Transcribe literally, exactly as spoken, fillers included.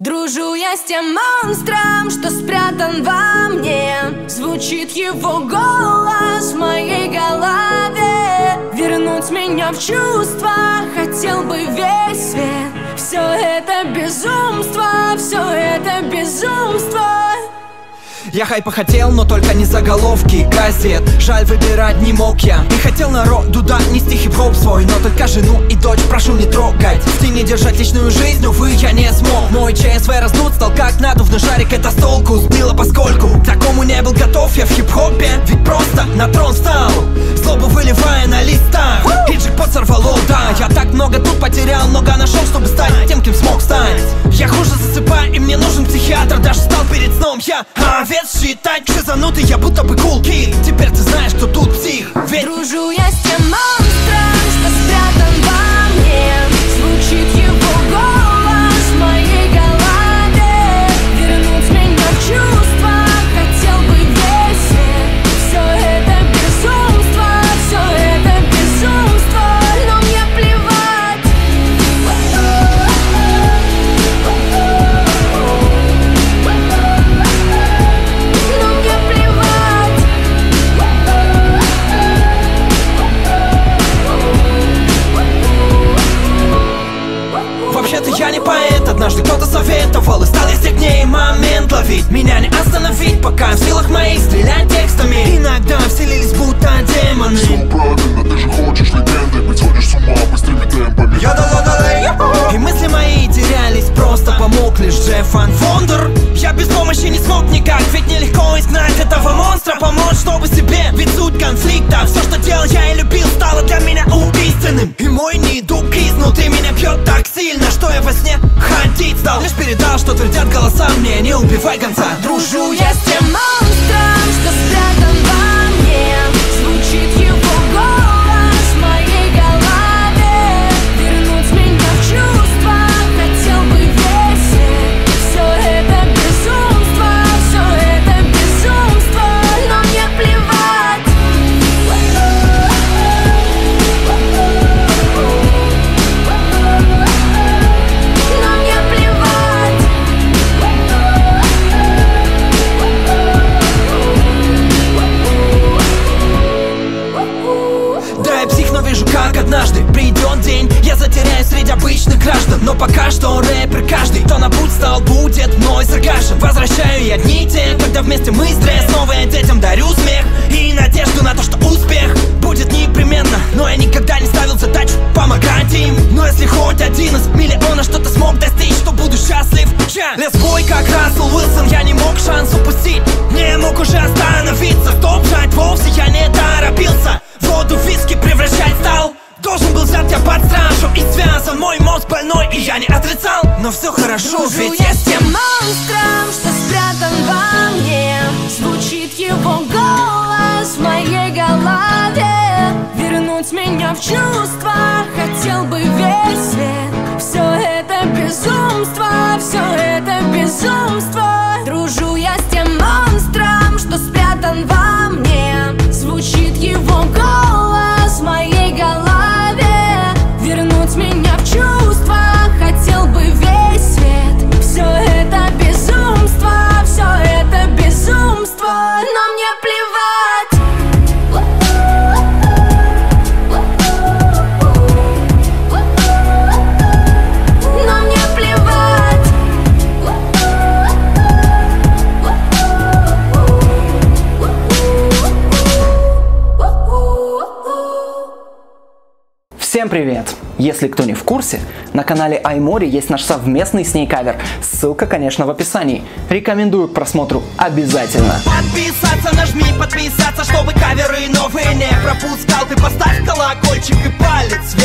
Дружу я с тем монстром, что спрятан во мне. Звучит его голос в моей голове. Вернуть меня в чувства хотел бы весь свет. Все это безумство, все это безумство. Я хайпа хотел, но только не заголовки газет. Жаль, выбирать не мог я. И хотел народу дать нести хип-хоп свой, но только жену и дочь прошу не трогать. В тени держать личную жизнь, увы, я не смог. Мой ЧСВ раздут, стал как надувный шарик, это с толку сбило поскольку к такому не был готов я в хип-хопе. Ведь просто на трон встал, злобу выливая на листах. И джекпот сорвало, да. Я так много тут потерял, много нашел, чтобы стать тем, кем смог стать. Я хуже засыпаю, и мне нужен психиатр. Даже стал перед сном я овец считать. Шизанутый я будто бы cool kid. Теперь ты знаешь, кто тут псих. Ведь дружу я с тем монстром, что спрятан во мне. Звучит его голос в моей голове. Вернуть меня в чувства хотел бы весь свет. Все это безумство, все это безумство, но мне плевать. Но мне плевать. вообще-то я не поэт. Однажды кто-то советовал, и стал я сильнее момент ловить. Меня не остановить, пока в силах моих стрелять текстами. Иногда вселились будто демоны. Все правильно, ты же хочешь легенды, быть сходишь с ума быстрыми темпами. Я дала, и мысли мои терялись, просто помог лишь Джефф Ван Вондер. Я без помощи не смог никак, ведь нелегко изгнать этого монстра. Помочь, чтобы себе, ведь суть конфликта. Все, что делал я и любил, стало для меня убийственным. И мой недуг изнутри меня бьет так сильно, что я во сне ходить стал. Лишь передал, что твердят голоса мне: не убивай конца. Дружу я с тем монстром, что спрятан во мне. Звучит его голос в моей голове. Вернуть меня в чувства хотел бы весь свет. Все это безумство, все это безумство, но мне плевать. Но мне плевать. Да, я псих, но вижу, как однажды придет день, я затеряюсь среди обычных граждан. Но пока что рэпер каждый, кто на путь стал, будет мной загажен. Возвращаю я дни те, когда вместе мы стресс. Снова я детям дарю смех и надежду на то, что успех будет непременно. Но я никогда не ставил задачу помогать им. Но если хоть один из миллиона что-то смог достичь, то буду счастлив. Лесбой, как Рассел Уилсон, я не мог шанс упустить. Не мог уже остановиться, стоп, жать вовсе я не торопился. Воду в виски превращать стал. Должен был взять я под стражу, и связан мой мозг больной, и я не отрицал. Но все хорошо, Дружу ведь я я с с тем тем монстром, что спрятан во мне. Звучит его голос в моей голове. Вернуть меня в чувства хотел бы весь свет. Все это безумство, все это безумство. Дружу я с тем монстром, что спрятан во мне. Звучит его голос в моей голове. Вернуть меня в чувства хотел бы весь свет. Все это безумство, все это безумство, но мне плевать. Но мне плевать. Всем привет! Если кто не в курсе, на канале Аймори есть наш совместный с ней кавер. Ссылка, конечно, в описании. Рекомендую к просмотру обязательно. Подписаться нажми, подписаться, чтобы каверы новые не пропускал. Ты поставь колокольчик и палец вверх.